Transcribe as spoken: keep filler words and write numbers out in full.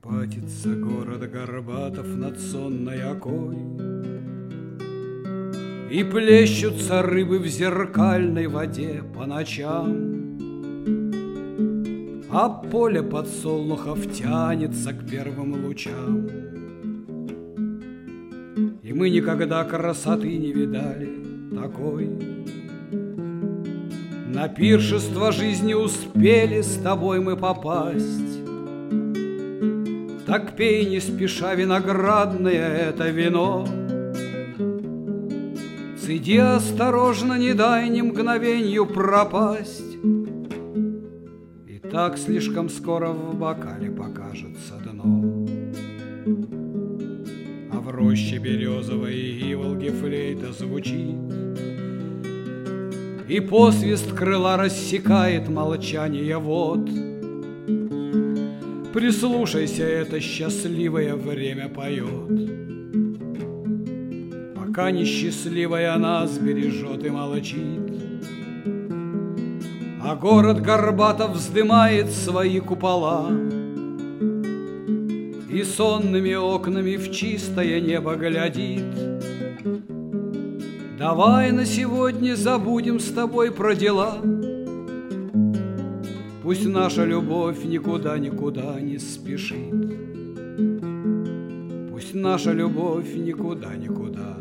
Карпатится город Горбатов над сонной Окой, и плещутся рыбы в зеркальной воде по ночам, а поле подсолнухов тянется к первым лучам. И мы никогда красоты не видали такой. На пиршество жизни успели с тобой мы попасть. Так пей не спеша виноградное это вино, цеди осторожно, не дай ни мгновенью пропасть. И так слишком скоро в бокале покажется дно. А в роще березовой иволги флейта звучит, и посвист крыла рассекает молчание вод. Прислушайся, это счастливое время поет, пока несчастливая нас бережет и молчит. А город Горбатов вздымает свои купола и сонными окнами в чистое небо глядит. Давай на сегодня забудем с тобой про дела. Пусть наша любовь никуда-никуда не спешит. Пусть наша любовь никуда-никуда